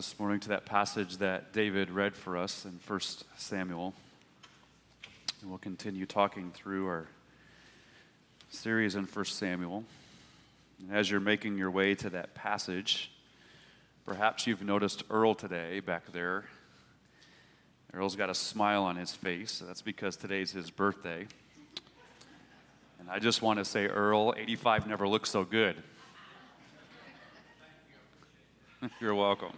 This morning to that passage that David read for us in 1 Samuel. And we'll continue talking through our series in 1 Samuel. And as you're making your way to that passage, perhaps you've noticed Earl today back there. Earl's got a smile on his face. So that's because today's his birthday. And I just want to say, Earl, 85 never looked so good. You're welcome.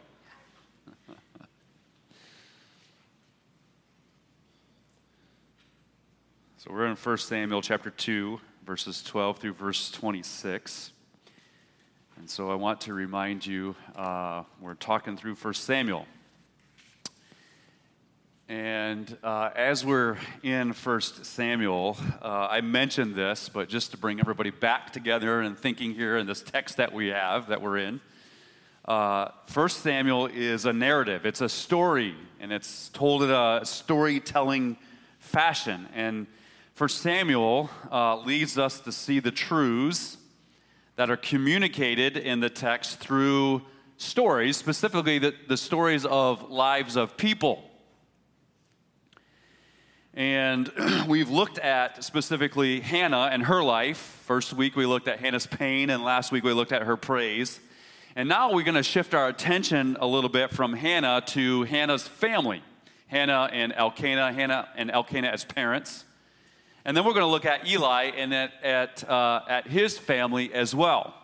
So we're in 1 Samuel chapter 2, verses 12 through verse 26. And so I want to remind you, we're talking through 1 Samuel. And as we're in 1 Samuel, I mentioned this, but just to bring everybody back together and thinking here in this text that we have, that we're in, 1 Samuel is a narrative. It's a story, and it's told in a storytelling fashion. And 1 Samuel leads us to see the truths that are communicated in the text through stories, specifically the stories of lives of people. And we've looked at specifically Hannah and her life. First week we looked at Hannah's pain, and last week we looked at her praise. And now we're going to shift our attention a little bit from Hannah to Hannah's family. Hannah and Elkanah as parents. And then we're going to look at Eli and at his family as well.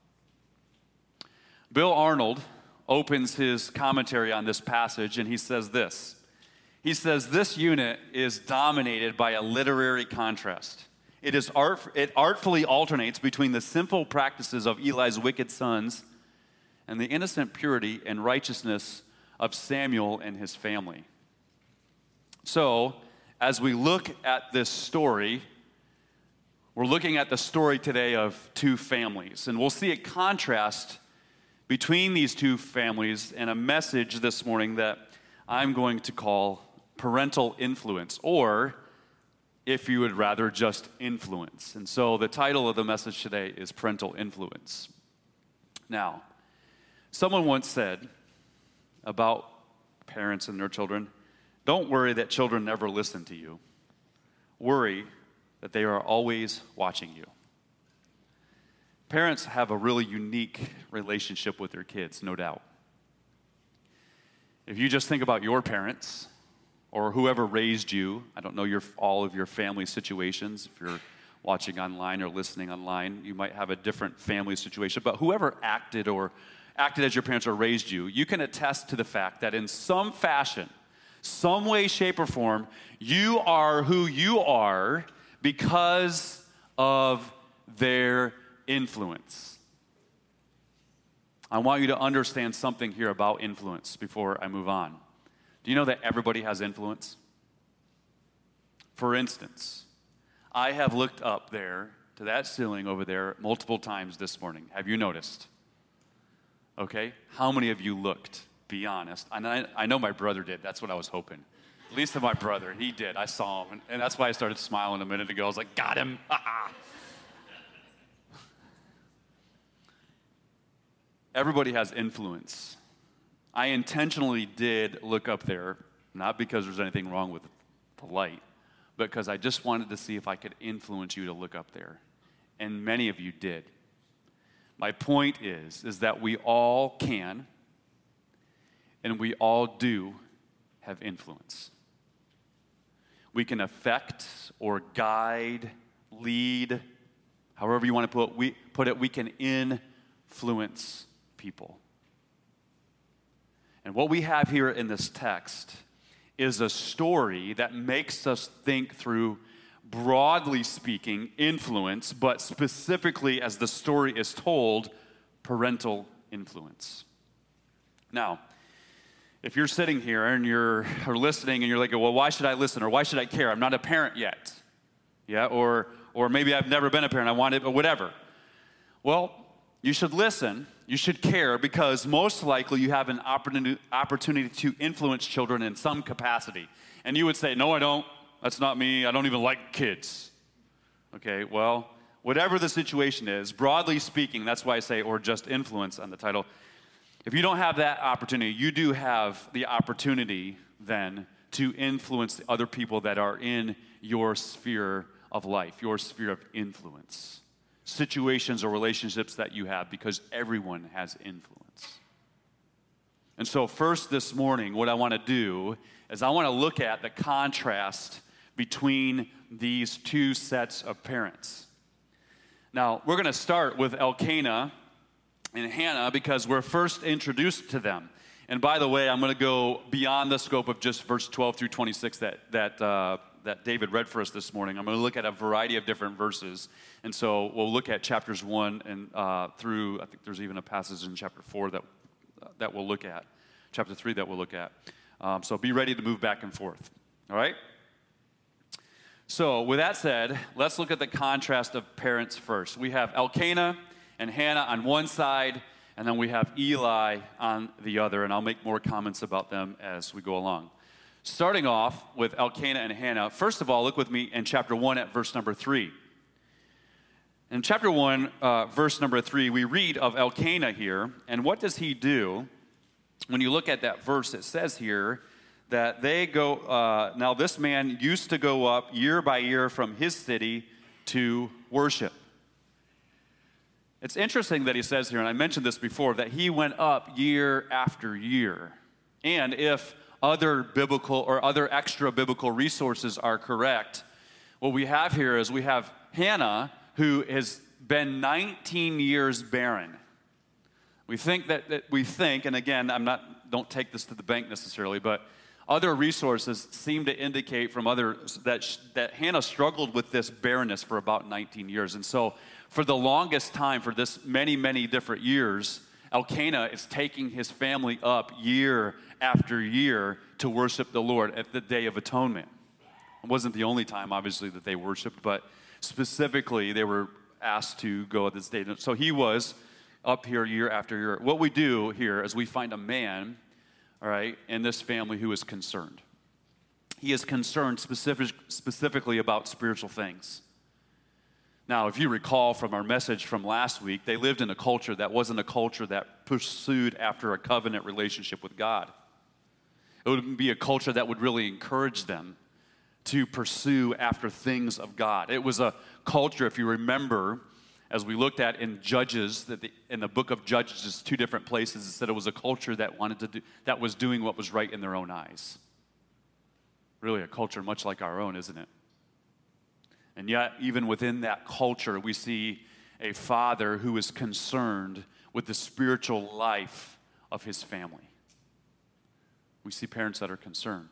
Bill Arnold opens his commentary on this passage, and he says this. He says, this unit is dominated by a literary contrast. It artfully alternates between the simple practices of Eli's wicked sons and the innocent purity and righteousness of Samuel and his family. So, as we look at this story, we're looking at the story today of two families. And we'll see a contrast between these two families and a message this morning that I'm going to call parental influence, or if you would rather, just influence. And so the title of the message today is Parental Influence. Now, someone once said about parents and their children, don't worry that children never listen to you. Worry that they are always watching you. Parents have a really unique relationship with their kids, no doubt. If you just think about your parents or whoever raised you, I don't know all of your family situations. If you're watching online or listening online, you might have a different family situation. But whoever acted as your parents or raised you, you can attest to the fact that in some fashion, some way, shape, or form, you are who you are because of their influence. I want you to understand something here about influence before I move on. Do you know that everybody has influence? For instance, I have looked up there to that ceiling over there multiple times this morning. Have you noticed? Okay, how many of you looked? Be honest. I know my brother did. That's what I was hoping. At least my brother, he did. I saw him, and that's why I started smiling a minute ago. I was like, got him. Everybody has influence. I intentionally did look up there, not because there's anything wrong with the light, but because I just wanted to see if I could influence you to look up there. And many of you did. My point is that we all can, and we all do have influence. We can affect or guide, lead, however you want to put it, we can influence people. And what we have here in this text is a story that makes us think through, broadly speaking, influence, but specifically as the story is told, parental influence. Now, if you're sitting here and you're listening and you're like, well, why should I listen or why should I care? I'm not a parent yet. Yeah, or maybe I've never been a parent. I want it, but whatever. Well, you should listen. You should care because most likely you have an opportunity to influence children in some capacity. And you would say, no, I don't. That's not me. I don't even like kids. Okay, well, whatever the situation is, broadly speaking, that's why I say, or just influence on the title, If you don't have that opportunity, you do have the opportunity then to influence the other people that are in your sphere of life, your sphere of influence, situations or relationships that you have, because everyone has influence. And so first this morning, what I want to do is I want to look at the contrast between these two sets of parents. Now, we're going to start with Elkanah and Hannah because we're first introduced to them. And by the way, I'm going to go beyond the scope of just verse 12 through 26 that David read for us this morning. I'm going to look at a variety of different verses. And so we'll look at chapters 1 and through, I think there's even a passage in chapter 4 that we'll look at, chapter 3 that we'll look at. So be ready to move back and forth, all right? So with that said, let's look at the contrast of parents first. We have Elkanah and Hannah on one side, and then we have Eli on the other, and I'll make more comments about them as we go along. Starting off with Elkanah and Hannah, first of all, look with me in chapter 1 at verse number 3. In chapter 1, verse number 3, we read of Elkanah here, and what does he do? When you look at that verse, it says here that they go, now this man used to go up year by year from his city to worship. It's interesting that he says here, and I mentioned this before, that he went up year after year. And if other biblical or other extra biblical resources are correct, what we have here is we have Hannah, who has been 19 years barren. We think that and again, don't take this to the bank necessarily, but other resources seem to indicate from others that Hannah struggled with this barrenness for about 19 years. And so for the longest time, for this many, many different years, Elkanah is taking his family up year after year to worship the Lord at the Day of Atonement. It wasn't the only time, obviously, that they worshiped, but specifically they were asked to go at this day. So he was up here year after year. What we do here is we find a man, all right, in this family who is concerned. He is concerned specifically about spiritual things. Now, if you recall from our message from last week, they lived in a culture that wasn't a culture that pursued after a covenant relationship with God. It would be a culture that would really encourage them to pursue after things of God. It was a culture, if you remember, as we looked at in Judges, in the book of Judges, just two different places, it said it was a culture that that was doing what was right in their own eyes. Really a culture much like our own, isn't it? And yet, even within that culture, we see a father who is concerned with the spiritual life of his family. We see parents that are concerned.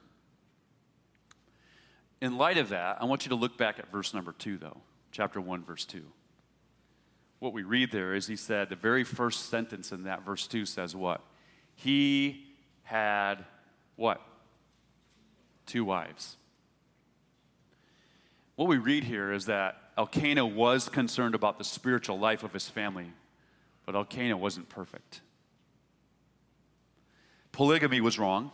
In light of that, I want you to look back at verse number 2, though, chapter 1, verse 2. What we read there is he said, the very first sentence in that verse 2 says what? He had what? 2 wives. What we read here is that Elkanah was concerned about the spiritual life of his family, but Elkanah wasn't perfect. Polygamy was wrong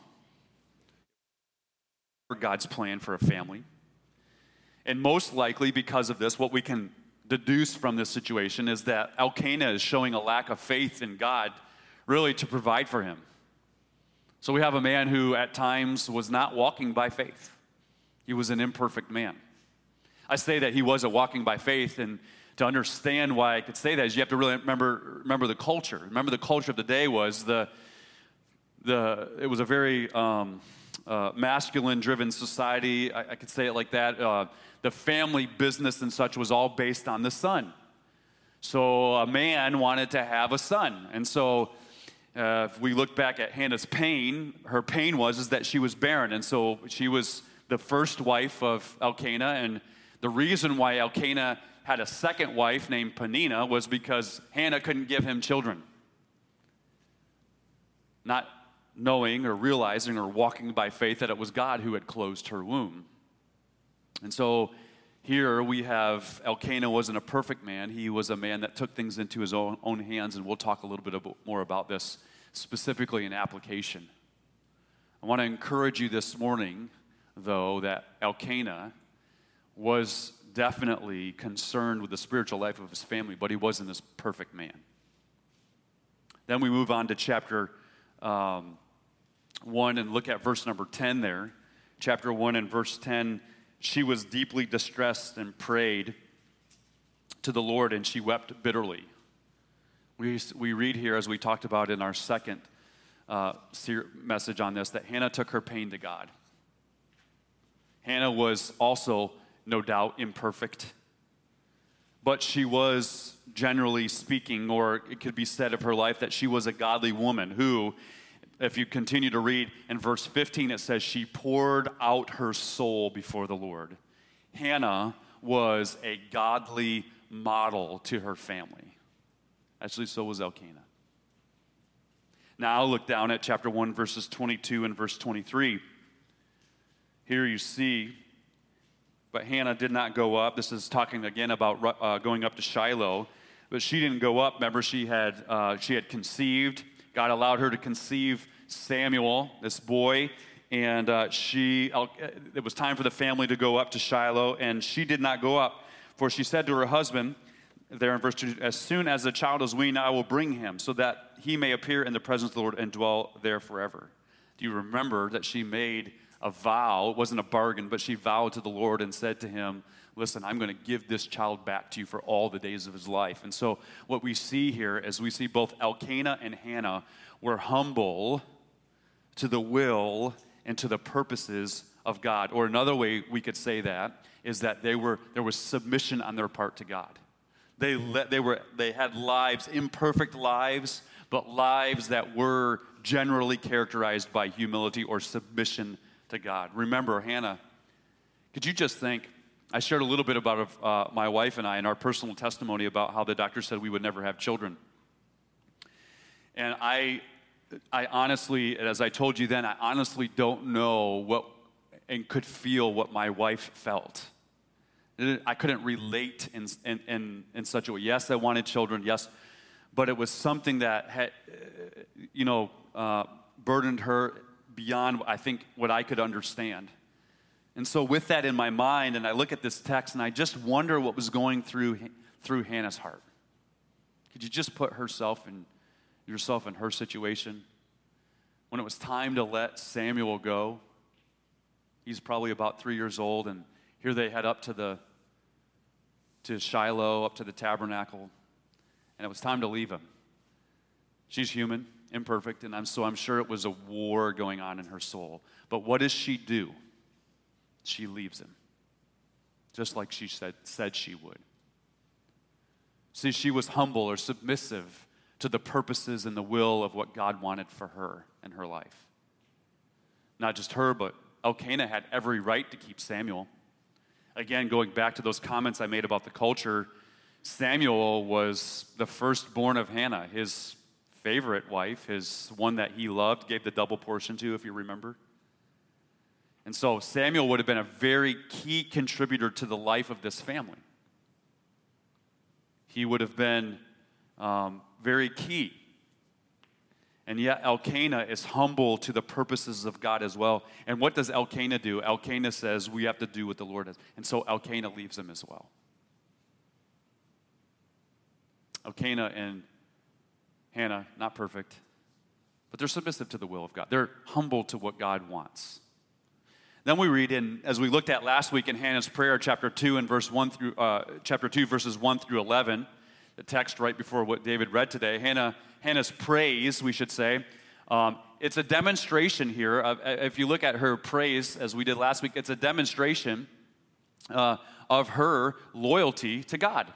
for God's plan for a family. And most likely because of this, what we can deduce from this situation is that Elkanah is showing a lack of faith in God really to provide for him. So we have a man who at times was not walking by faith. He was an imperfect man. I say that he wasn't walking by faith, and to understand why I could say that is you have to really remember the culture. Remember the culture of the day was it was a very masculine-driven society. I could say it like that. The family business and such was all based on the son. So a man wanted to have a son. And so if we look back at Hannah's pain, her pain was that she was barren. And so she was the first wife of Elkanah. And the reason why Elkanah had a second wife named Peninnah was because Hannah couldn't give him children. Not knowing or realizing or walking by faith that it was God who had closed her womb. And so here we have Elkanah wasn't a perfect man. He was a man that took things into his own hands, and we'll talk a little bit more about this specifically in application. I want to encourage you this morning, though, that Elkanah was definitely concerned with the spiritual life of his family, but he wasn't this perfect man. Then we move on to chapter 1 and look at verse number 10 there. Chapter 1 and verse 10, she was deeply distressed and prayed to the Lord, and she wept bitterly. We read here, as we talked about in our second message on this, that Hannah took her pain to God. Hannah was also, no doubt, imperfect, but she was, generally speaking, or it could be said of her life, that she was a godly woman who, if you continue to read in verse 15, it says she poured out her soul before the Lord. Hannah was a godly model to her family. Actually, so was Elkanah. Now I'll look down at chapter 1, verses 22 and verse 23. Here you see, but Hannah did not go up. This is talking again about going up to Shiloh. But she didn't go up. Remember, she had conceived. God allowed her to conceive Samuel, this boy, and it was time for the family to go up to Shiloh, and she did not go up. For she said to her husband, there in verse 2, as soon as the child is weaned, I will bring him, so that he may appear in the presence of the Lord and dwell there forever. Do you remember that she made a vow? It wasn't a bargain, but she vowed to the Lord and said to him, listen, I'm going to give this child back to you for all the days of his life. And so what we see here is we see both Elkanah and Hannah were humble to the will and to the purposes of God. Or another way we could say that is that there was submission on their part to God. They had lives, imperfect lives, but lives that were generally characterized by humility or submission to God. Remember, Hannah, could you just think, I shared a little bit about my wife and I in our personal testimony about how the doctor said we would never have children. And I honestly, as I told you then, I honestly don't know what and could feel what my wife felt. I couldn't relate in such a way. Yes, I wanted children, yes, but it was something that had, burdened her beyond, I think, what I could understand. And so with that in my mind, and I look at this text, and I just wonder what was going through Hannah's heart. Could you just put yourself in her situation? When it was time to let Samuel go, he's probably about 3 years old, and here they head up to Shiloh, up to the tabernacle, and it was time to leave him. She's human, imperfect, and I'm sure it was a war going on in her soul. But what does she do? She leaves him, just like she said she would. See, she was humble or submissive to the purposes and the will of what God wanted for her in her life. Not just her, but Elkanah had every right to keep Samuel. Again, going back to those comments I made about the culture, Samuel was the firstborn of Hannah, his favorite wife, his one that he loved, gave the double portion to, if you remember. And so Samuel would have been a very key contributor to the life of this family. He would have been very key. And yet Elkanah is humble to the purposes of God as well. And what does Elkanah do? Elkanah says we have to do what the Lord has. And so Elkanah leaves him as well. Elkanah and Hannah, not perfect, but they're submissive to the will of God. They're humble to what God wants. Then we read in, as we looked at last week in Hannah's prayer, chapter 2 and chapter 2, verses 1 through 11, the text right before what David read today, Hannah's praise, we should say. It's a demonstration here. If you look at her praise, as we did last week, it's a demonstration of her loyalty to God.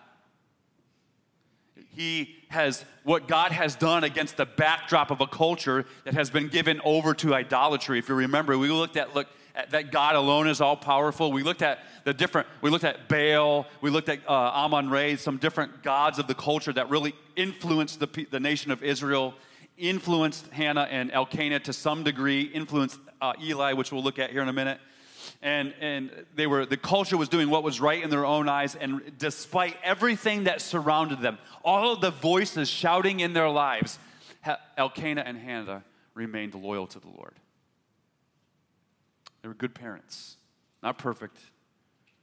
What God has done against the backdrop of a culture that has been given over to idolatry. If you remember, we looked at that God alone is all powerful. We looked at Baal, we looked at Amun-Ra, some different gods of the culture that really influenced the nation of Israel, influenced Hannah and Elkanah to some degree, influenced Eli, which we'll look at here in a minute. And the culture was doing what was right in their own eyes, and despite everything that surrounded them, all of the voices shouting in their lives, Elkanah and Hannah remained loyal to the Lord. They were good parents, not perfect,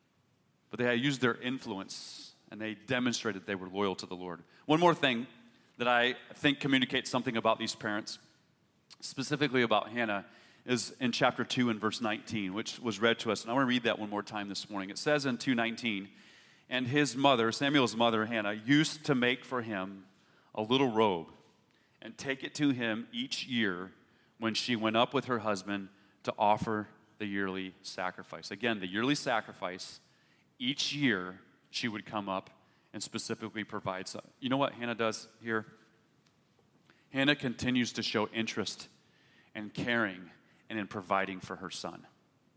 but they had used their influence, and they demonstrated they were loyal to the Lord. One more thing that I think communicates something about these parents, specifically about Hannah, is in chapter 2 and verse 19, which was read to us. And I want to read that one more time this morning. It says in 2:19, "And his mother, Samuel's mother, Hannah, used to make for him a little robe and take it to him each year when she went up with her husband to offer the yearly sacrifice." Again, the yearly sacrifice, each year she would come up and specifically provide some. You know what Hannah does here? Hannah continues to show interest and caring and in providing for her son.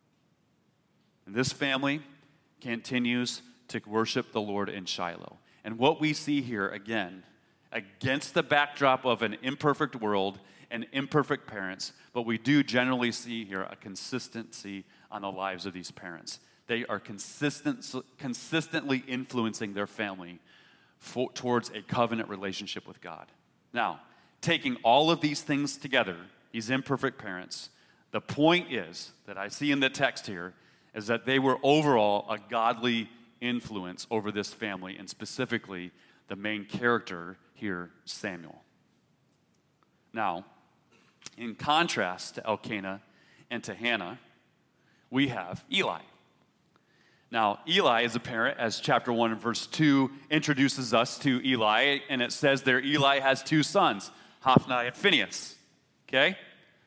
And this family continues to worship the Lord in Shiloh. And what we see here, again, against the backdrop of an imperfect world and imperfect parents, but we do generally see here a consistency on the lives of these parents. They are consistently influencing their family towards a covenant relationship with God. Now, taking all of these things together, these imperfect parents, the point is that I see in the text here is that they were overall a godly influence over this family, and specifically the main character here, Samuel. Now, in contrast to Elkanah and to Hannah, we have Eli. Now, Eli is a parent, as chapter 1 and verse 2 introduces us to Eli, and it says there Eli has two sons, Hophni and Phinehas, okay?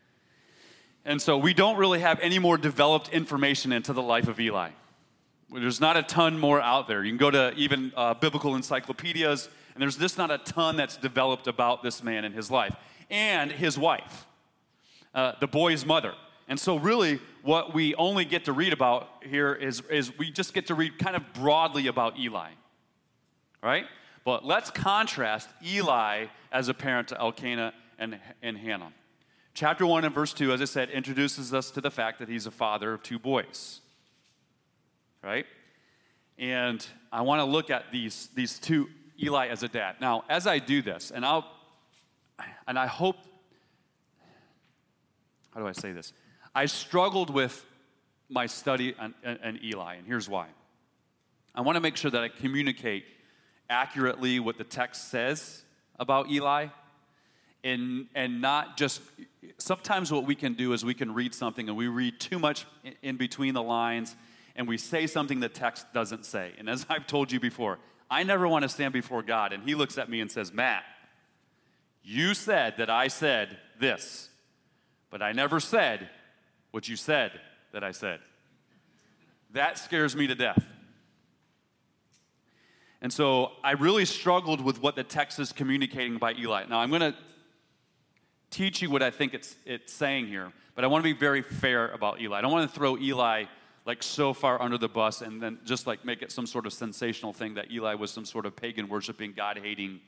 And so we don't really have any more developed information into the life of Eli. There's not a ton more out there. You can go to even biblical encyclopedias, and there's just not a ton that's developed about this man and his life. And his wife, the boy's mother. And so really what we only get to read about here is we just get to read kind of broadly about Eli, right? But let's contrast Eli as a parent to Elkanah and Hannah. Chapter 1 and verse 2, as I said, introduces us to the fact that he's a father of two boys, right? And I want to look at these two, Eli as a dad. Now, as I do this, and I hope, how do I say this? I struggled with my study on Eli, and here's why. I want to make sure that I communicate accurately what the text says about Eli, and not just, sometimes what we can do is we can read something and we read too much in between the lines and we say something the text doesn't say. And as I've told you before, I never want to stand before God and he looks at me and says, "Matt, you said that I said this, but I never said what you said that I said." That scares me to death. And so I really struggled with what the text is communicating by Eli. Now I'm going to teach you what I think it's saying here, but I want to be very fair about Eli. I don't want to throw Eli like so far under the bus and then just like make it some sort of sensational thing that Eli was some sort of pagan worshiping, God-hating,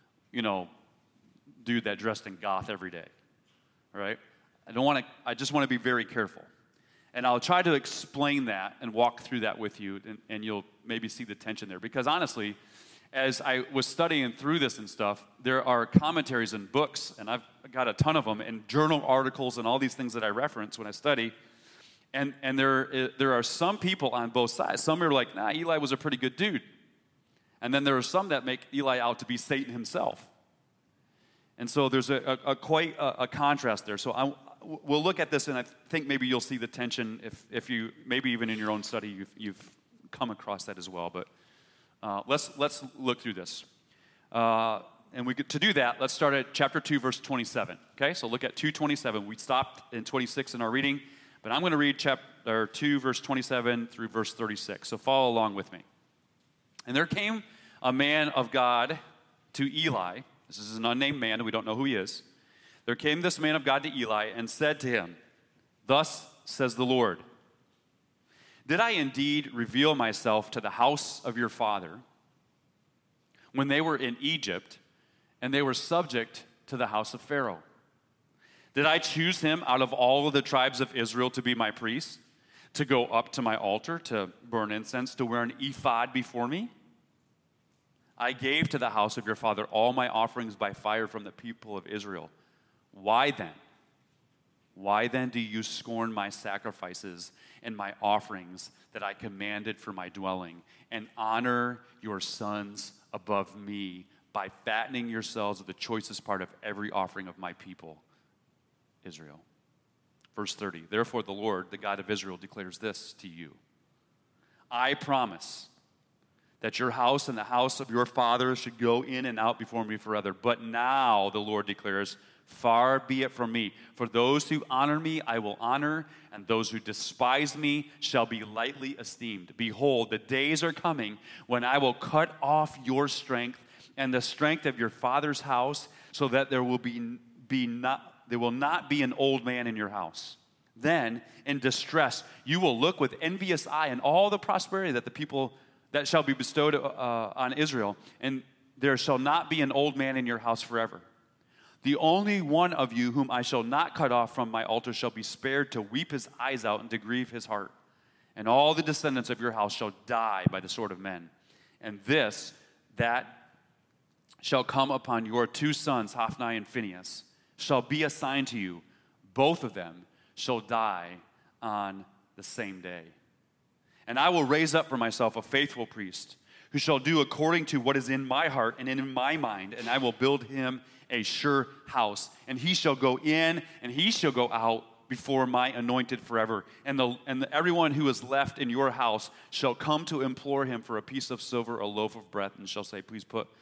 dude that dressed in goth every day. All right? I just want to be very careful. And I'll try to explain that and walk through that with you, and you'll maybe see the tension there. Because honestly, as I was studying through this and stuff, there are commentaries and books, and I've got a ton of them, and journal articles and all these things that I reference when I study. And there are some people on both sides. Some are like, nah, Eli was a pretty good dude. And then there are some that make Eli out to be Satan himself. And so there's quite a contrast there. So we'll look at this, and I think maybe you'll see the tension if you, maybe even in your own study, you've come across that as well. But let's look through this. And to do that, let's start at chapter 2, verse 27. Okay, so look at 2:27. We stopped in 26 in our reading, but I'm going to read chapter 2, verse 27 through verse 36. So follow along with me. "And there came a man of God to Eli." This is an unnamed man, and we don't know who he is. "There came this man of God to Eli and said to him, 'Thus says the Lord, did I indeed reveal myself to the house of your father when they were in Egypt and they were subject to the house of Pharaoh? Did I choose him out of all of the tribes of Israel to be my priest, to go up to my altar, to burn incense, to wear an ephod before me? I gave to the house of your father all my offerings by fire from the people of Israel. Why then do you scorn my sacrifices and my offerings that I commanded for my dwelling, and honor your sons above me by fattening yourselves with the choicest part of every offering of my people, Israel. Verse 30, therefore the Lord, the God of Israel, declares this to you. I promise that your house and the house of your fathers should go in and out before me forever. But now, the Lord declares, far be it from me. For those who honor me, I will honor, and those who despise me shall be lightly esteemed. Behold, the days are coming when I will cut off your strength and the strength of your father's house, so that there will not be an old man in your house. Then, in distress, you will look with envious eye on all the prosperity that shall be bestowed on Israel, and there shall not be an old man in your house forever. The only one of you whom I shall not cut off from my altar shall be spared to weep his eyes out and to grieve his heart. And all the descendants of your house shall die by the sword of men. And that shall come upon your two sons, Hophni and Phinehas, shall be a sign to you. Both of them shall die on the same day. And I will raise up for myself a faithful priest who shall do according to what is in my heart and in my mind, and I will build him a sure house. And he shall go in and he shall go out before my anointed forever. And everyone who is left in your house shall come to implore him for a piece of silver, a loaf of bread, and shall say, please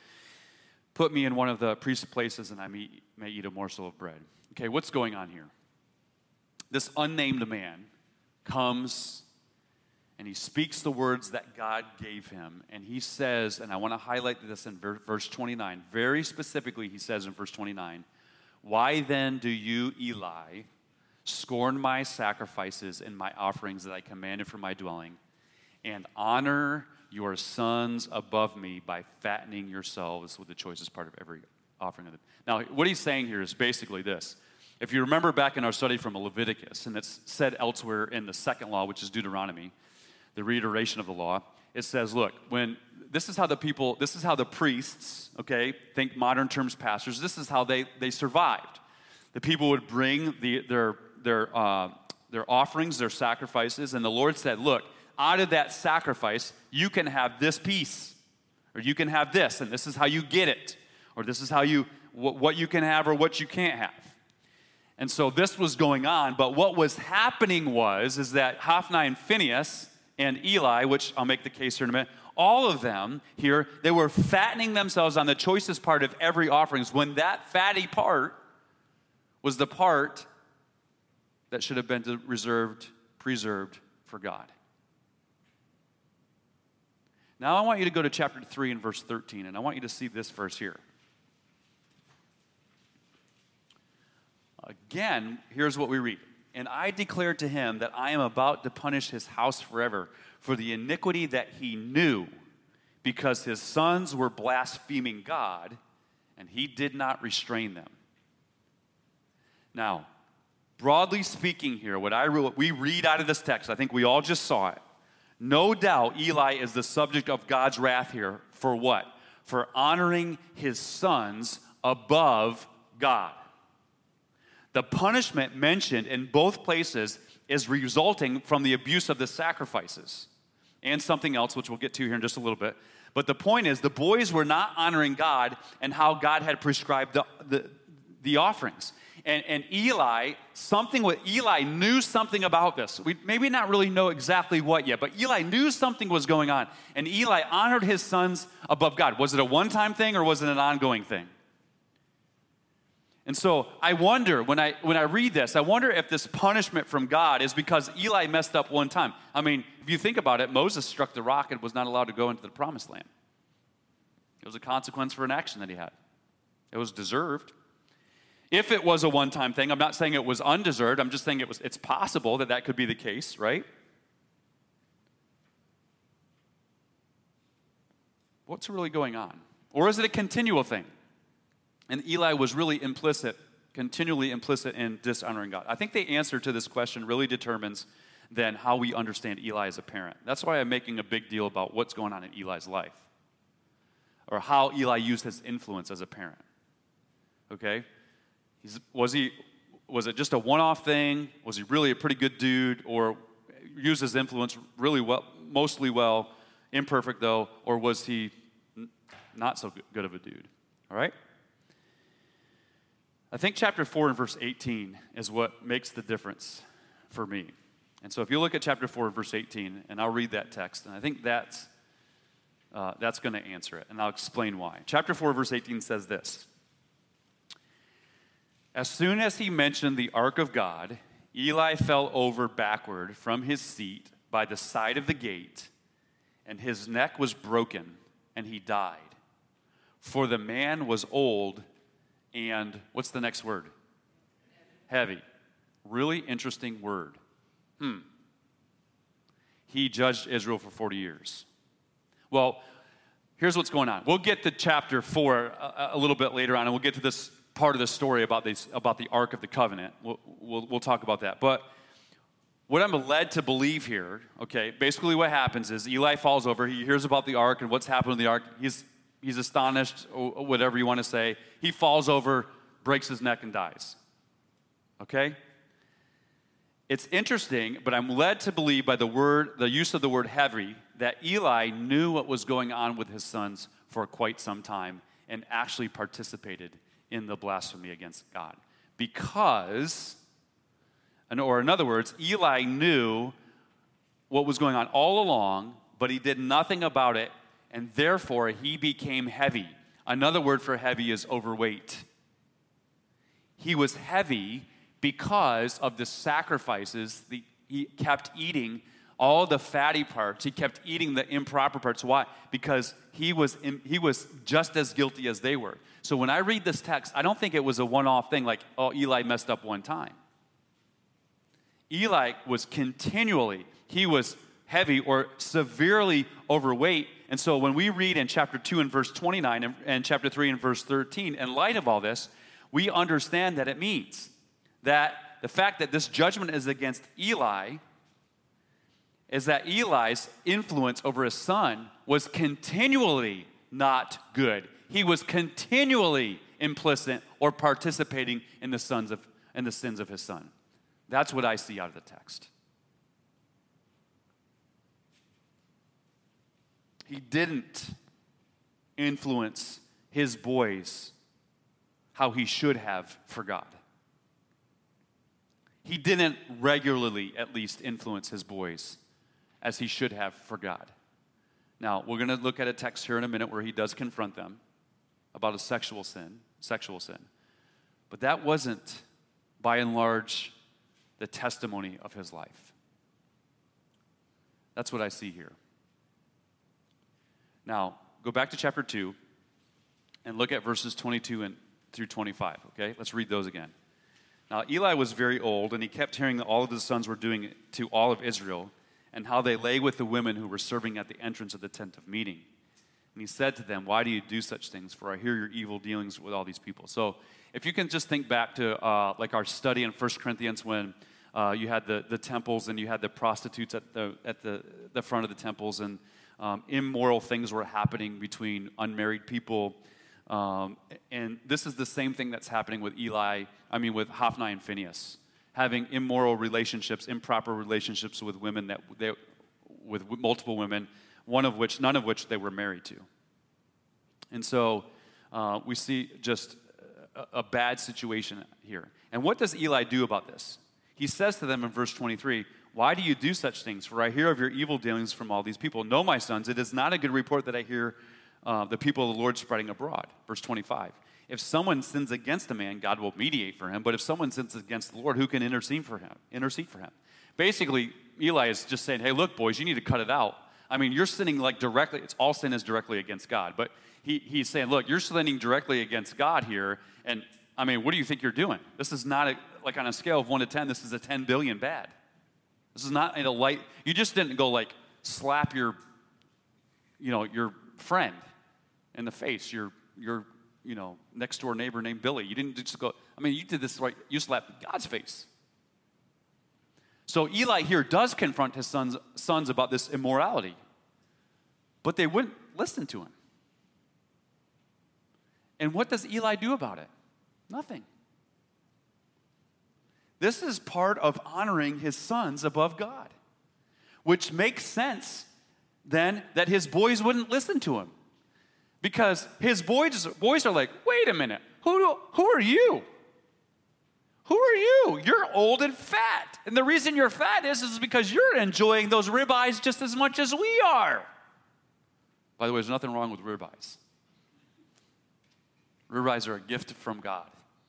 put me in one of the priest's places, and I may eat a morsel of bread. Okay, what's going on here? This unnamed man comes and he speaks the words that God gave him. And he says, and I want to highlight this in verse 29. Very specifically, he says in verse 29, why then do you, Eli, scorn my sacrifices and my offerings that I commanded for my dwelling, and honor your sons above me by fattening yourselves with the choicest part of every offering of them? Now, what he's saying here is basically this. If you remember back in our study from Leviticus, and it's said elsewhere in the second law, which is Deuteronomy, the reiteration of the law, it says, look, this is how the priests, okay, think modern terms pastors, this is how they survived. The people would bring their offerings, their sacrifices, and the Lord said, look, out of that sacrifice, you can have this piece, or you can have this, and this is how you get it, or this is how what you can have or what you can't have. And so this was going on, but what was happening is that Hophni and Phinehas and Eli, which I'll make the case here in a minute, all of them here, they were fattening themselves on the choicest part of every offering, when that fatty part was the part that should have been preserved for God. Now I want you to go to chapter 3 and verse 13, and I want you to see this verse here. Again, here's what we read. And I declared to him that I am about to punish his house forever for the iniquity that he knew, because his sons were blaspheming God, and he did not restrain them. Now, broadly speaking here, what we read out of this text, I think we all just saw it. No doubt Eli is the subject of God's wrath here for what? For honoring his sons above God. The punishment mentioned in both places is resulting from the abuse of the sacrifices and something else, which we'll get to here in just a little bit. But the point is, the boys were not honoring God and how God had prescribed the offerings. And Eli knew something about this. We maybe not really know exactly what yet, but Eli knew something was going on. And Eli honored his sons above God. Was it a one-time thing or was it an ongoing thing? And so I wonder, when I read this, I wonder if this punishment from God is because Eli messed up one time. I mean, if you think about it, Moses struck the rock and was not allowed to go into the promised land. It was a consequence for an action that he had. It was deserved. If it was a one-time thing, I'm not saying it was undeserved. I'm just saying it's possible that could be the case, right? What's really going on? Or is it a continual thing? And Eli was really continually implicit in dishonoring God. I think the answer to this question really determines then how we understand Eli as a parent. That's why I'm making a big deal about what's going on in Eli's life, or how Eli used his influence as a parent. Okay? Was it just a one-off thing? Was he really a pretty good dude, or used his influence really well, mostly well, imperfect though, or was he not so good of a dude? All right? I think chapter 4 and verse 18 is what makes the difference for me. And so if you look at chapter 4 and verse 18, and I'll read that text, and I think that's going to answer it, and I'll explain why. Chapter 4 verse 18 says this: "As soon as he mentioned the ark of God, Eli fell over backward from his seat by the side of the gate, and his neck was broken, and he died. For the man was old and," what's the next word? Heavy. Really interesting word. He judged Israel for 40 years. Well, here's what's going on. We'll get to chapter 4 a little bit later on, and we'll get to this part of the story about the Ark of the Covenant. We'll talk about that. But what I'm led to believe here, okay, basically what happens is Eli falls over. He hears about the Ark and what's happened to the Ark. He's astonished, or whatever you want to say. He falls over, breaks his neck, and dies. Okay? It's interesting, but I'm led to believe by the use of the word heavy, that Eli knew what was going on with his sons for quite some time and actually participated in the blasphemy against God. Because, or in other words, Eli knew what was going on all along, but he did nothing about it, and therefore he became heavy. Another word for heavy is overweight. He was heavy because of the sacrifices. He kept eating all the fatty parts. He kept eating the improper parts. Why? Because he was just as guilty as they were. So when I read this text, I don't think it was a one-off thing like, oh, Eli messed up one time. Eli was he was heavy or severely overweight. And so when we read in chapter 2 and verse 29 and chapter 3 and verse 13, in light of all this, we understand that it means that the fact that this judgment is against Eli is that Eli's influence over his son was continually not good. He was continually implicit or participating in the sins of his son. That's what I see out of the text. He didn't influence his boys how he should have for God. He didn't regularly, at least, influence his boys as he should have for God. Now, we're going to look at a text here in a minute where he does confront them about a sexual sin. But that wasn't, by and large, the testimony of his life. That's what I see here. Now, go back to chapter 2 and look at verses 22 through 25, okay? Let's read those again. Now, Eli was very old, and he kept hearing that all of his sons were doing it to all of Israel, and how they lay with the women who were serving at the entrance of the tent of meeting. And he said to them, "Why do you do such things? For I hear your evil dealings with all these people." So if you can just think back to like our study in 1 Corinthians when you had the temples and you had the prostitutes at the front of the temples, and immoral things were happening between unmarried people. And this is the same thing that's happening with with Hophni and Phinehas, having immoral relationships, improper relationships with women with multiple women, none of which they were married to. And so we see just a bad situation here. And what does Eli do about this? He says to them in verse 23, "Why do you do such things? For I hear of your evil dealings from all these people. No, my sons, it is not a good report that I hear the people of the Lord spreading abroad." Verse 25, "If someone sins against a man, God will mediate for him. But if someone sins against the Lord, who can intercede for him?" Basically, Eli is just saying, hey, look, boys, you need to cut it out. I mean, you're sinning like directly. It's all sin is directly against God. But he's saying, look, you're sinning directly against God here. And, I mean, what do you think you're doing? This is not like on a scale of 1 to 10, this is a 10 billion bad. This is not in a light. You just didn't go like slap your friend in the face, your next door neighbor named Billy. You didn't just go, you did this right. You slapped God's face. So Eli here does confront his sons about this immorality, but they wouldn't listen to him. And what does Eli do about it? Nothing. This is part of honoring his sons above God, which makes sense then that his boys wouldn't listen to him. Because his boys are like, wait a minute, who are you? Who are you? You're old and fat. And the reason you're fat is because you're enjoying those ribeyes just as much as we are. By the way, there's nothing wrong with ribeyes. Ribeyes are a gift from God.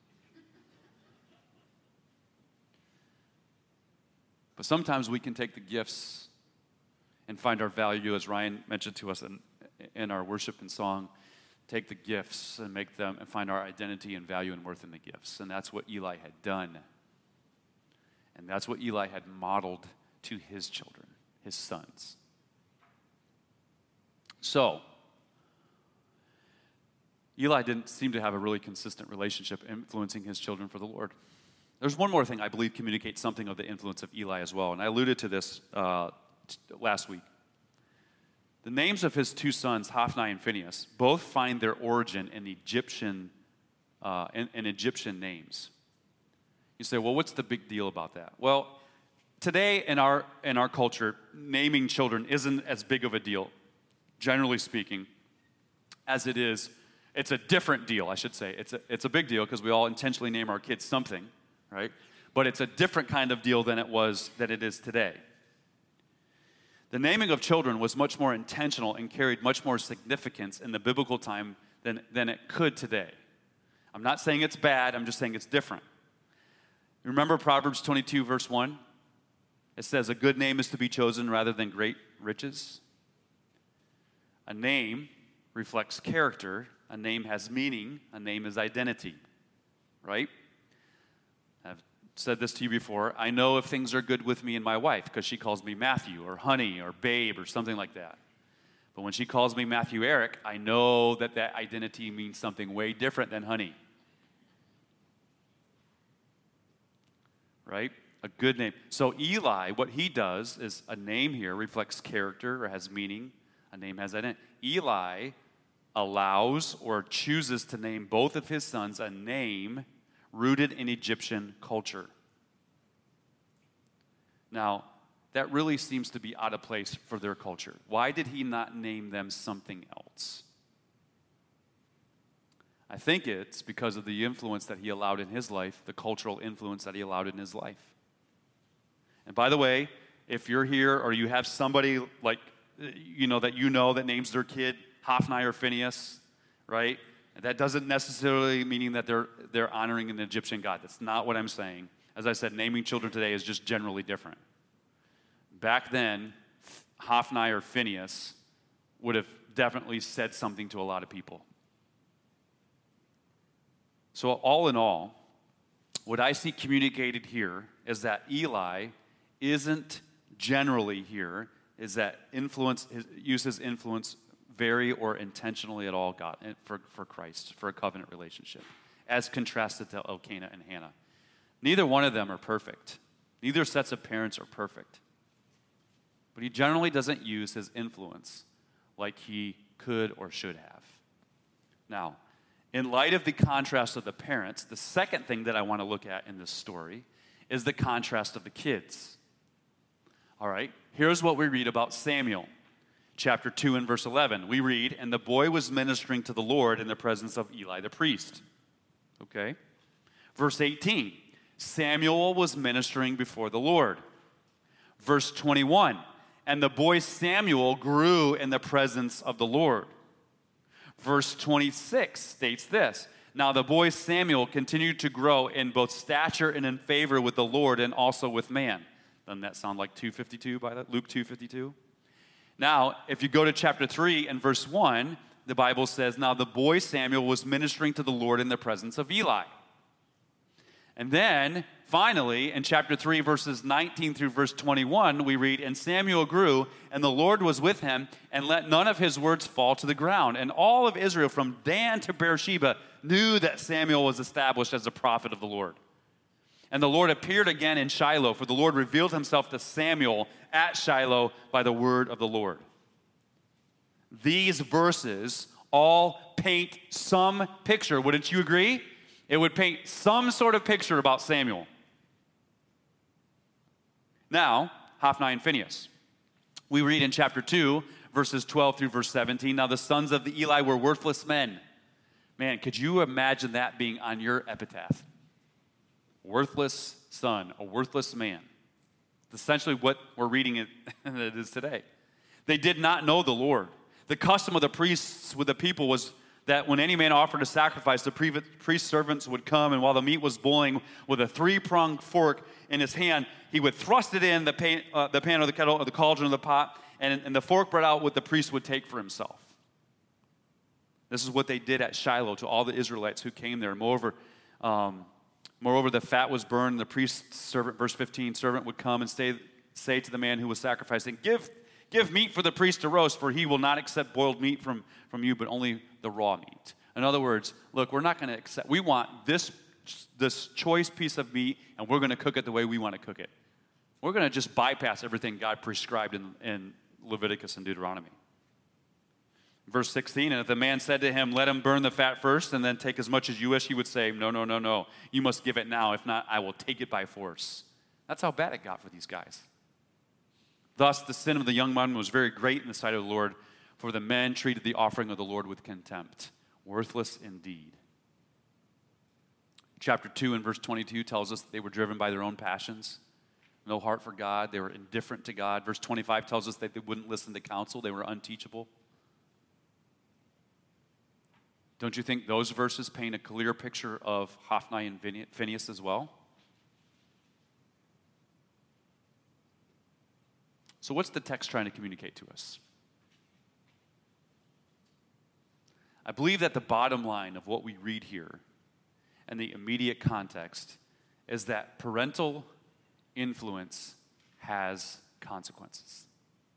But sometimes we can take the gifts and find our value, as Ryan mentioned to us in our worship and song, take the gifts and make them and find our identity and value and worth in the gifts. And that's what Eli had done. And that's what Eli had modeled to his children, his sons. So, Eli didn't seem to have a really consistent relationship influencing his children for the Lord. There's one more thing I believe communicates something of the influence of Eli as well, and I alluded to this last week. The names of his two sons, Hophni and Phinehas, both find their origin in Egyptian names. You say, well, what's the big deal about that? Well, today in our culture, naming children isn't as big of a deal, generally speaking, as it is. It's a different deal, I should say. It's a big deal because we all intentionally name our kids something, right? But it's a different kind of deal than it is today. The naming of children was much more intentional and carried much more significance in the biblical time than it could today. I'm not saying it's bad, I'm just saying it's different. Remember Proverbs 22, verse 1? It says, a good name is to be chosen rather than great riches. A name reflects character. A name has meaning. A name is identity, right? I've said this to you before. I know if things are good with me and my wife because she calls me Matthew or honey or babe or something like that. But when she calls me Matthew Eric, I know that identity means something way different than honey. Right? A good name. So Eli, what he does is a name here reflects character or has meaning. A name has identity. Eli allows or chooses to name both of his sons a name rooted in Egyptian culture. Now, that really seems to be out of place for their culture. Why did he not name them something else? I think it's because of the influence that he allowed in his life, the cultural influence that he allowed in his life. And by the way, if you're here or you have somebody like, that names their kid Hophni or Phinehas, right? That doesn't necessarily mean that they're honoring an Egyptian god. That's not what I'm saying. As I said, naming children today is just generally different. Back then, Hophni or Phinehas would have definitely said something to a lot of people. So all in all, what I see communicated here is that Eli isn't generally here, is that uses influence very or intentionally at all God for Christ, for a covenant relationship, as contrasted to Elkanah and Hannah. Neither one of them are perfect. Neither sets of parents are perfect. But he generally doesn't use his influence like he could or should have. Now, in light of the contrast of the parents, the second thing that I want to look at in this story is the contrast of the kids. All right, here's what we read about Samuel. Chapter 2 and verse 11, we read, and the boy was ministering to the Lord in the presence of Eli the priest. Okay? Verse 18, Samuel was ministering before the Lord. Verse 21, and the boy Samuel grew in the presence of the Lord. Verse 26 states this, now the boy Samuel continued to grow in both stature and in favor with the Lord and also with man. Doesn't that sound like 2:52 by that? Luke 2:52? Now, if you go to chapter 3 and verse 1, the Bible says, now the boy Samuel was ministering to the Lord in the presence of Eli. And then, finally, in chapter 3, verses 19 through verse 21, we read, and Samuel grew, and the Lord was with him, and let none of his words fall to the ground. And all of Israel, from Dan to Beersheba, knew that Samuel was established as a prophet of the Lord. And the Lord appeared again in Shiloh, for the Lord revealed himself to Samuel at Shiloh by the word of the Lord. These verses all paint some picture, wouldn't you agree? It would paint some sort of picture about Samuel. Now, Hophni and Phinehas. We read in chapter 2, verses 12 through verse 17, now the sons of the Eli were worthless men. Man, could you imagine that being on your epitaph? Worthless son, a worthless man. It's essentially what we're reading it is today. They did not know the Lord. The custom of the priests with the people was that when any man offered a sacrifice, the priest servants would come, and while the meat was boiling, with a three-pronged fork in his hand, he would thrust it in the pan or the kettle or the cauldron or the pot, and the fork brought out what the priest would take for himself. This is what they did at Shiloh to all the Israelites who came there. Moreover, the fat was burned. The priest's servant, verse 15, servant would come and say to the man who was sacrificing, Give meat for the priest to roast, for he will not accept boiled meat from you, but only the raw meat. In other words, look, we're not going to accept, we want this choice piece of meat, and we're going to cook it the way we want to cook it. We're going to just bypass everything God prescribed in Leviticus and Deuteronomy. Verse 16, and if the man said to him, let him burn the fat first and then take as much as you wish, he would say, no, you must give it now. If not, I will take it by force. That's how bad it got for these guys. Thus, the sin of the young man was very great in the sight of the Lord, for the men treated the offering of the Lord with contempt. Worthless indeed. Chapter 2 and verse 22 tells us that they were driven by their own passions. No heart for God. They were indifferent to God. Verse 25 tells us that they wouldn't listen to counsel. They were unteachable. Don't you think those verses paint a clear picture of Hophni and Phinehas as well? So what's the text trying to communicate to us? I believe that the bottom line of what we read here and the immediate context is that parental influence has consequences.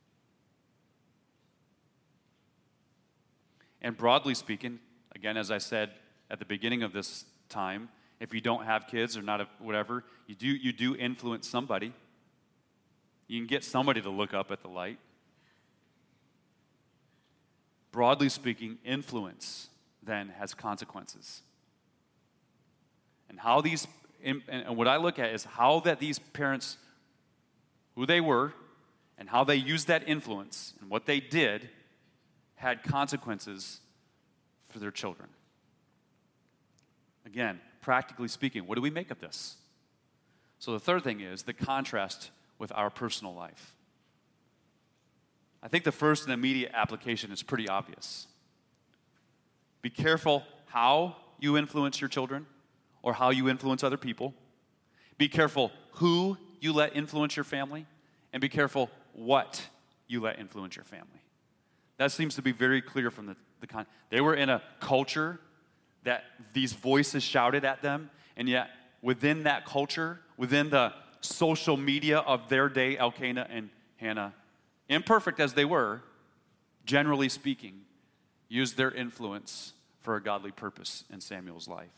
And broadly speaking, again, as I said at the beginning of this time, if you don't have kids or not whatever, you do influence somebody. You can get somebody to look up at the light. Broadly speaking, influence then has consequences. And what I look at is how that these parents, who they were, and how they used that influence and what they did had consequences for their children. Again, practically speaking, what do we make of this? So the third thing is the contrast with our personal life. I think the first and immediate application is pretty obvious. Be careful how you influence your children or how you influence other people. Be careful who you let influence your family, and be careful what you let influence your family. That seems to be very clear from they were in a culture that these voices shouted at them, and yet within that culture, within the social media of their day, Elkanah and Hannah, imperfect as they were, generally speaking, used their influence for a godly purpose in Samuel's life.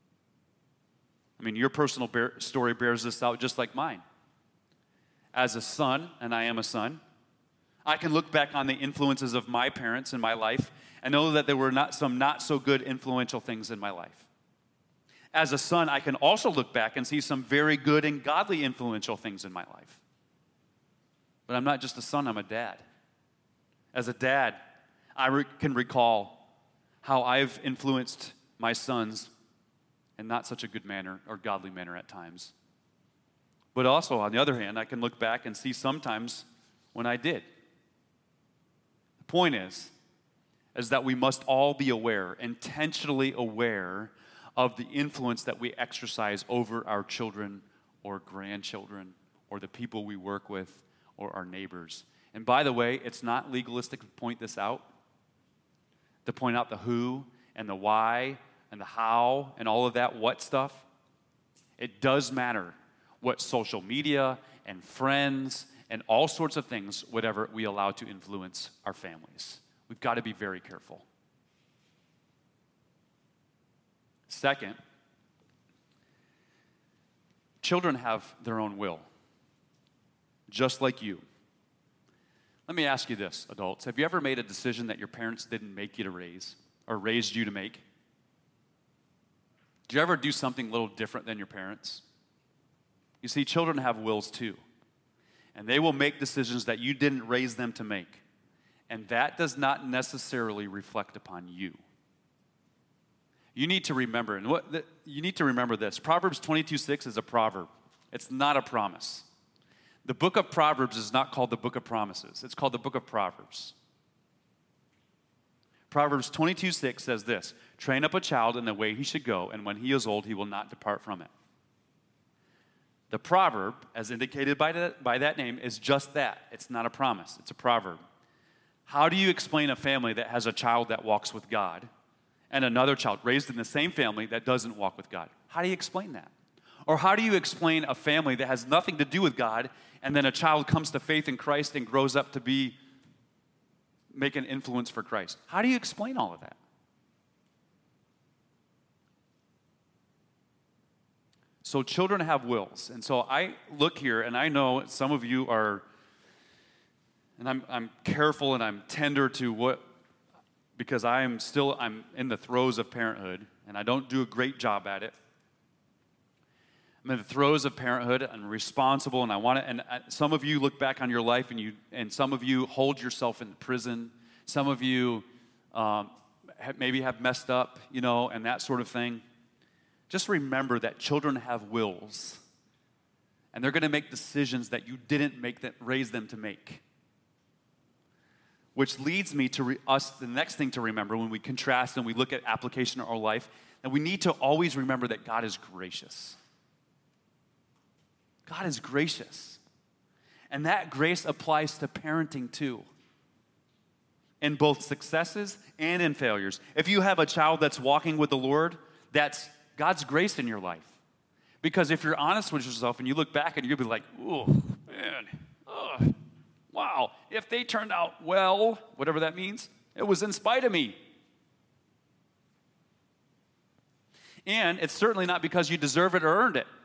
I mean, your personal story bears this out just like mine. As a son, and I am a son, I can look back on the influences of my parents in my life and know that there were some not so good influential things in my life. As a son, I can also look back and see some very good and godly influential things in my life. But I'm not just a son, I'm a dad. As a dad, I can recall how I've influenced my sons in not such a good manner or godly manner at times. But also, on the other hand, I can look back and see sometimes when I did. The point is that we must all be aware, intentionally aware, of the influence that we exercise over our children or grandchildren or the people we work with or our neighbors. And by the way, it's not legalistic to point this out, to point out the who and the why and the how and all of that what stuff. It does matter what social media and friends and all sorts of things, whatever we allow to influence our families. We've got to be very careful. Second, children have their own will, just like you. Let me ask you this, adults. Have you ever made a decision that your parents didn't make you to raise or raised you to make? Did you ever do something a little different than your parents? You see, children have wills too. And they will make decisions that you didn't raise them to make. And that does not necessarily reflect upon you. You need to remember, you need to remember this. Proverbs 22:6 is a proverb. It's not a promise. The book of Proverbs is not called the book of promises. It's called the book of Proverbs. Proverbs 22:6 says this, train up a child in the way he should go, and when he is old, he will not depart from it. The proverb, as indicated by that name, is just that. It's not a promise. It's a proverb. How do you explain a family that has a child that walks with God and another child raised in the same family that doesn't walk with God? How do you explain that? Or how do you explain a family that has nothing to do with God and then a child comes to faith in Christ and grows up to make an influence for Christ? How do you explain all of that? So children have wills. And so I look here, and I know some of you are, and I'm careful and I'm tender to because I'm in the throes of parenthood, and I don't do a great job at it. I'm in the throes of parenthood. I'm responsible, and I want to. And some of you look back on your life, and some of you hold yourself in prison. Some of you maybe have messed up, and that sort of thing. Just remember that children have wills, and they're going to make decisions that you didn't raise them to make. Which leads me to the next thing to remember when we contrast and we look at application in our life, that we need to always remember that God is gracious. God is gracious. And that grace applies to parenting too. In both successes and in failures. If you have a child that's walking with the Lord, that's God's grace in your life. Because if you're honest with yourself and you look back and you'll be like, oh, man, wow, if they turned out well, whatever that means, it was in spite of me. And it's certainly not because you deserve it or earned it.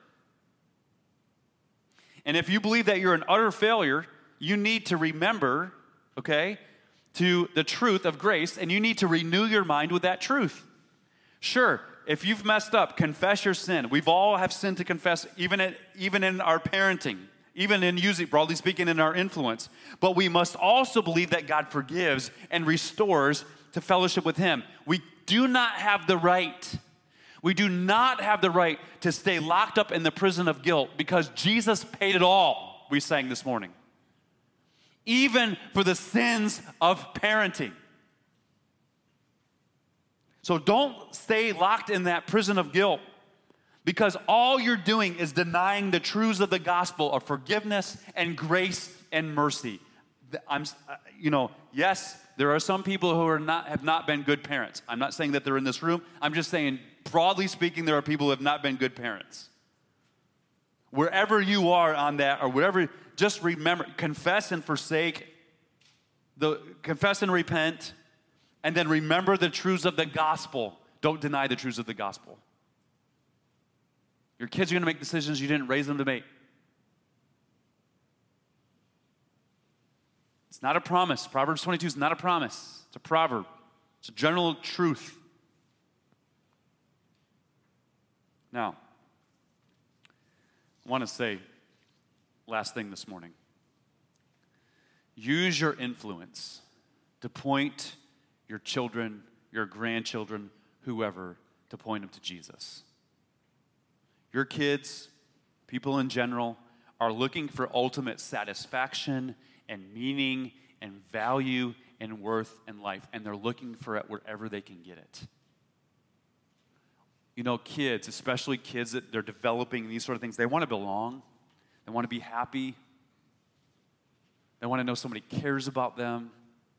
And if you believe that you're an utter failure, you need to remember, to the truth of grace, and you need to renew your mind with that truth. Sure, if you've messed up, confess your sin. We've all have sin to confess, even in our parenting, even in broadly speaking, in our influence. But we must also believe that God forgives and restores to fellowship with Him. We do not have the right to stay locked up in the prison of guilt because Jesus paid it all, we sang this morning. Even for the sins of parenting. So don't stay locked in that prison of guilt because all you're doing is denying the truths of the gospel of forgiveness and grace and mercy. Yes, there are some people who have not been good parents. I'm not saying that they're in this room. I'm just saying, broadly speaking, there are people who have not been good parents. Wherever you are on that or whatever, just remember, confess and repent, and then remember the truths of the gospel. Don't deny the truths of the gospel. Your kids are going to make decisions you didn't raise them to make. It's not a promise. Proverbs 22 is not a promise. It's a proverb. It's a general truth. Now, I want to say, last thing this morning. Use your influence to point your children, your grandchildren, whoever, to point them to Jesus. Your kids, people in general, are looking for ultimate satisfaction and meaning and value and worth in life, and they're looking for it wherever they can get it. Kids, especially kids that they're developing these sort of things, they want to belong. They want to be happy. They want to know somebody cares about them.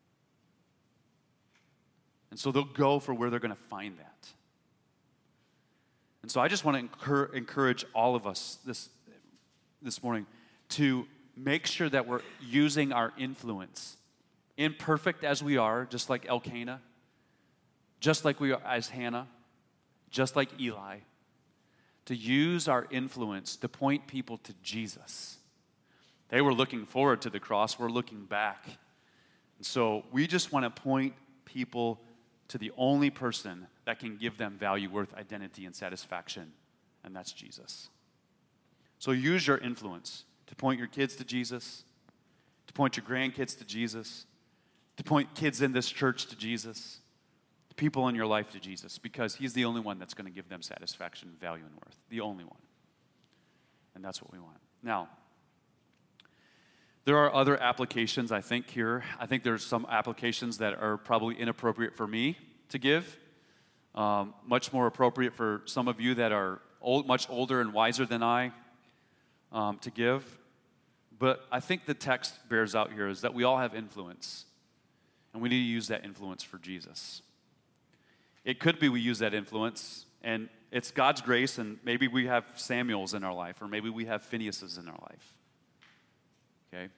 And so they'll go for where they're going to find that. And so I just want to encourage all of us this morning to make sure that we're using our influence, imperfect as we are, just like Elkanah, just like we are as Hannah, just like Eli, to use our influence to point people to Jesus. They were looking forward to the cross. We're looking back. And so we just want to point people to the only person that can give them value, worth, identity, and satisfaction, and that's Jesus. So use your influence to point your kids to Jesus, to point your grandkids to Jesus, to point kids in this church to Jesus, the people in your life to Jesus, because he's the only one that's going to give them satisfaction, value, and worth. The only one. And that's what we want. Now, there are other applications, I think, here. I think there's some applications that are probably inappropriate for me to give, much more appropriate for some of you that are much older and wiser than I to give. But I think the text bears out here is that we all have influence, and we need to use that influence for Jesus. It could be we use that influence, and it's God's grace, and maybe we have Samuels in our life, or maybe we have Phineases in our life. Okay?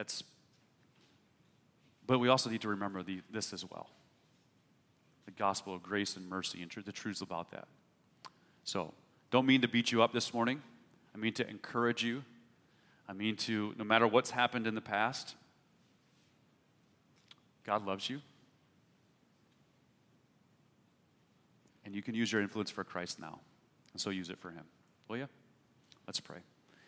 But we also need to remember this as well. The gospel of grace and mercy and the truths about that. So, don't mean to beat you up this morning. I mean to encourage you. I mean to, no matter what's happened in the past, God loves you. And you can use your influence for Christ now. And so use it for him. Will you? Let's pray.